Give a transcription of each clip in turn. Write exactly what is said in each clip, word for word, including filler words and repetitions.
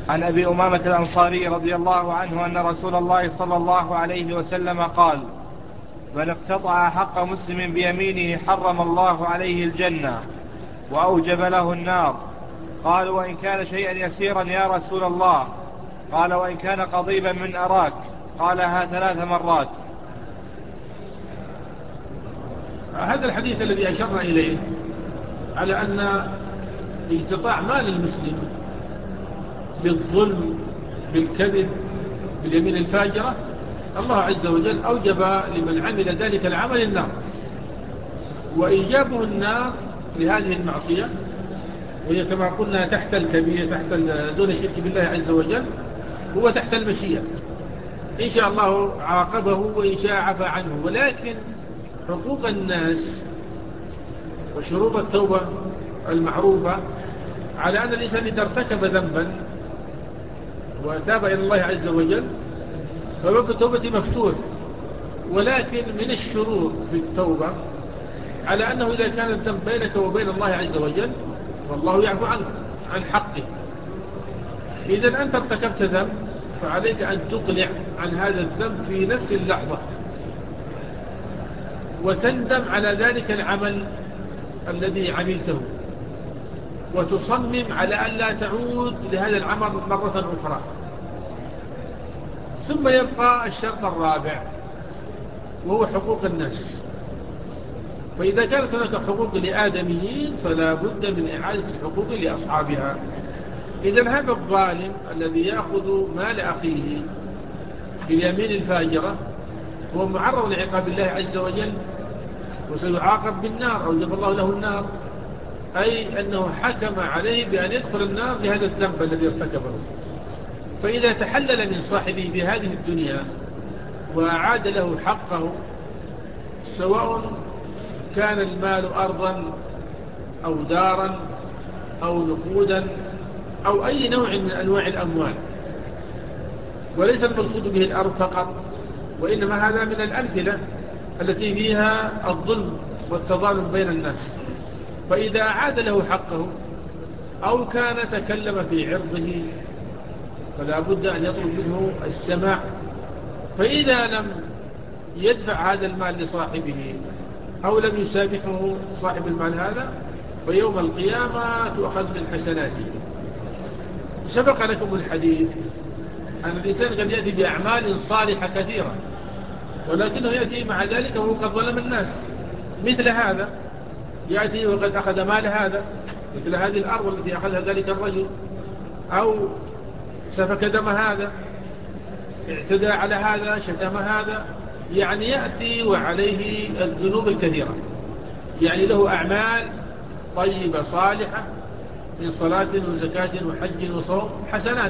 عن أبي أمامة الأنصاري رضي الله عنه أن رسول الله صلى الله عليه وسلم قال: من اقتطع حق مسلم بيمينه حرم الله عليه الجنة وأوجب له النار. قال: وإن كان شيئا يسيرا يا رسول الله؟ قال: وإن كان قضيبا من أراك. قالها ثلاث مرات. هذا الحديث الذي أشرنا إليه على أن اقتطاع مال المسلم بالظلم بالكذب باليمين الفاجرة، الله عز وجل أوجب لمن عمل ذلك العمل النار، وإيجابه النار لهذه المعصية، وهي كما قلنا تحت الكبير، تحت دون الشرك بالله عز وجل، هو تحت المشيئة. إن شاء الله عاقبه وإن شاء عفى عنه. ولكن حقوق الناس وشروط التوبة المعروفة على أن الإنسان إذا ارتكب ذنبا وتاب إلى الله عز وجل فباب التوبة مفتوح، ولكن من الشروط في التوبة على أنه إذا كان الذنب بينك وبين الله عز وجل والله يعفو عنك عن حقه. إذا أنت ارتكبت ذنب فعليك أن تقلع عن هذا الذنب في نفس اللحظة وتندم على ذلك العمل الذي عملته، وتصمم على أن لا تعود لهذا العمل مرة أخرى. ثم يبقى الشرط الرابع وهو حقوق الناس. فإذا كانت هناك حقوق لآدميين فلا بد من إعادة الحقوق لأصحابها. إذن هذا الظالم الذي يأخذ مال أخيه باليمين الفاجرة هو معرض لعقاب الله عز وجل وسيعاقب بالنار، أوجب الله له النار، أي أنه حكم عليه بأن يدخل النار لهذا الذنب الذي ارتكبه. فإذا تحلل من صاحبه بهذه الدنيا وأعاد له حقه، سواء كان المال أرضا أو دارا أو نقودا أو أي نوع من أنواع الأموال، وليس المقصود به الأرض فقط، وإنما هذا من الأمثلة التي فيها الظلم والتظالم بين الناس. فإذا أعاد له حقه أو كان تكلم في عرضه فلا بد أن يطلب منه السماع. فإذا لم يدفع هذا المال لصاحبه أو لم يسامحه صاحب المال هذا فيوم القيامة تؤخذ من حسناته. سبق لكم الحديث أن الإنسان قد يأتي بأعمال صالحة كثيرة ولكنه يأتي مع ذلك وهو قد ظلم الناس. مثل هذا يأتي وقد أخذ مال هذا، مثل هذه الأرض التي أخذها ذلك الرجل، أو سفك دم هذا، اعتدى على هذا، شتم هذا، يعني يأتي وعليه الذنوب الكثيرة، يعني له أعمال طيبة صالحة من صلاة وزكاة وحج وصوم حسنات،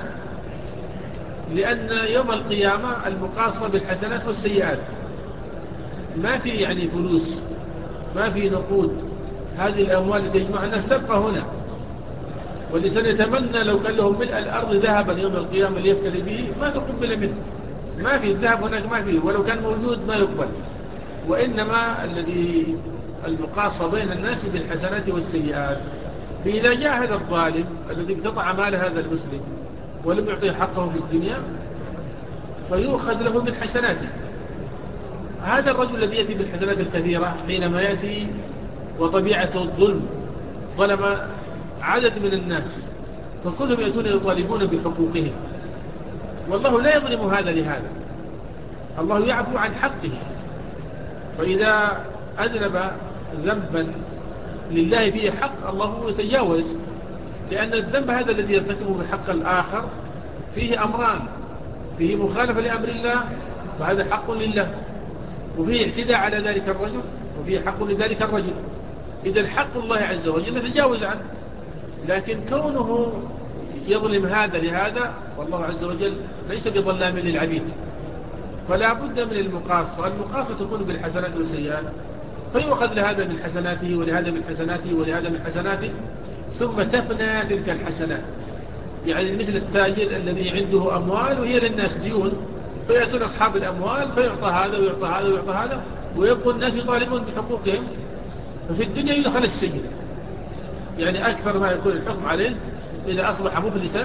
لأن يوم القيامة المقاصة بالحسنات والسيئات، ما في يعني فلوس، ما في نقود، هذه الأموال التي يجمع الناس تبقى هنا. والإنسان يتمنى لو كان له ملء الأرض ذهبا يوم القيامة ليفتري به ما تقبل منه، ما في الذهب هناك، ما فيه، ولو كان موجود ما يقبل. وإنما الذي المقاصة بين الناس بالحسنات والسيئات. فإذا جاء هذا الظالم الذي اقتطع مال هذا المسلم ولم يعطيه حقه في الدنيا فيؤخذ له من حسناته. هذا الرجل الذي يأتي بالحسنات الكثيرة حينما يأتي وطبيعته الظلم، ظلم عدد من الناس فكلهم يأتون يطالبون بحقوقهم، والله لا يظلم هذا لهذا، الله يعفو عن حقه. فإذا أذنب ذنبا لله فيه حق الله يتجاوز، لأن الذنب هذا الذي يرتكبه بحق الآخر فيه أمران: فيه مخالفة لأمر الله وهذا حق لله، وفيه اعتداء على ذلك الرجل وفيه حق لذلك الرجل. إذا حق الله عز وجل نتجاوز عنه، لكن كونه يظلم هذا لهذا والله عز وجل ليس بظلام للعبيد. فلا بد من المقاصة، المقاصة تكون بالحسنات والسيئات، فيؤخذ لهذا من حسناته ولهذا من حسناته ولهذا من حسناته، ثم تفنى تلك الحسنات. يعني مثل التاجر الذي عنده أموال وهي للناس ديون، فيأتون أصحاب الأموال فيعطى هذا ويعطى هذا ويعطى هذا، ويبقى الناس يطالبون بحقوقهم، ففي الدنيا يدخل السجن. يعني أكثر ما يكون الحكم عليه إذا أصبح مفلسا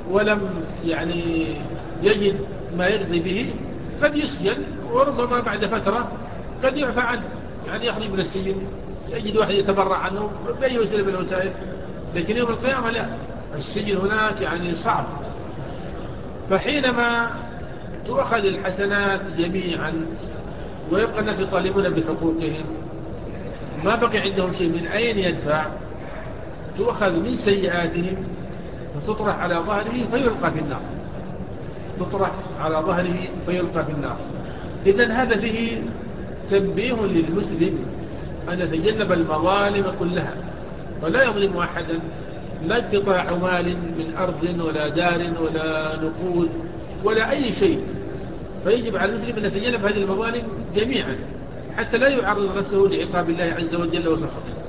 ولم يعني يجد ما يقضي به قد يسجن، وربما بعد فترة قد يعفى عنه، يعني يخرج من السجن يجد واحد يتبرع عنه بأي وسيلة من الوسائل. لكن يوم القيامة لا، السجن هناك يعني صعب. فحينما تؤخذ الحسنات جميعا ويبقى الناس يطالبون بحقوقهم، ما بقي عندهم شيء من أين يدفع، تؤخذ من سيئاتهم فتطرح على ظهره فيلقى في النار، تطرح على ظهره فيلقى في النار. إذن هذا فيه تنبيه للمسلم أن يتجنب المظالم كلها، ولا يظلم أحدا، لا اقتطاع مال من أرض ولا دار ولا نقود ولا أي شيء. فيجب على المسلم أن يتجنب هذه المظالم جميعا حتى لا يعرض نفسه لعقاب الله عز وجل وسخطه.